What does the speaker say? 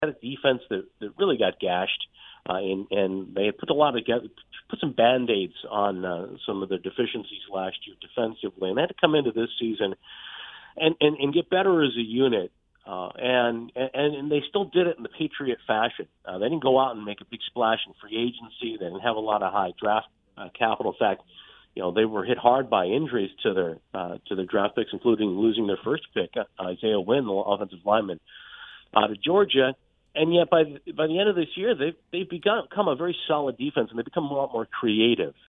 had a defense that really got gashed, and they had put some band-aids on some of the deficiencies last year defensively, and they had to come into this season and get better as a unit. And they still did it in the Patriot fashion. They didn't go out and make a big splash in free agency. They didn't have a lot of high draft capital. In fact, they were hit hard by injuries to their draft picks, including losing their first pick, Isaiah Wynn, the offensive lineman out of Georgia. And yet, by the end of this year, they've become a very solid defense, and they've become a lot more creative.